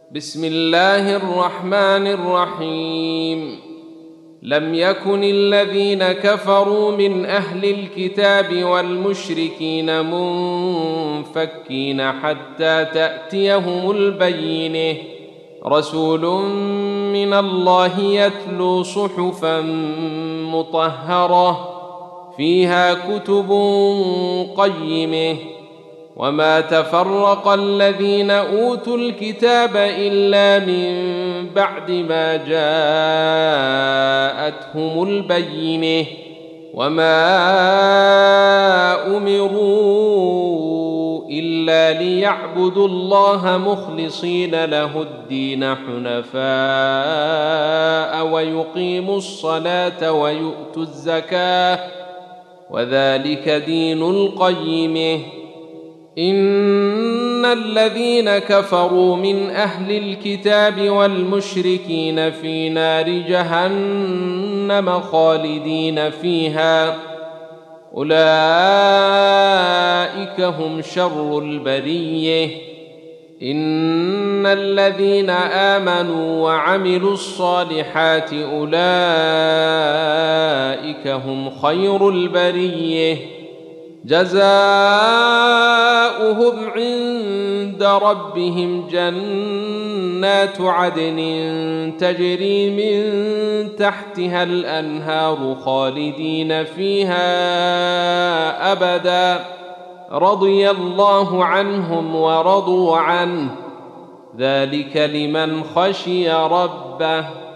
بسم الله الرحمن الرحيم. لم يكن الذين كفروا من أهل الكتاب والمشركين منفكين حتى تأتيهم البينة، رسول من الله يتلو صحفا مطهرة فيها كتب قيمة. وما تفرق الذين أوتوا الكتاب إلا من بعد ما جاءتهم البينة، وما أمروا إلا ليعبدوا الله مخلصين له الدين حنفاء ويقيموا الصلاة ويؤتوا الزكاة، وذلك دين القيمة. إن الذين كفروا من أهل الكتاب والمشركين في نار جهنم خالدين فيها، أولئك هم شر البرية. إن الذين آمنوا وعملوا الصالحات أولئك هم خير البرية، جزاؤهم عند ربهم جنات عدن تجري من تحتها الأنهار خالدين فيها أبدا، رضي الله عنهم ورضوا عنه، ذلك لمن خشي ربه.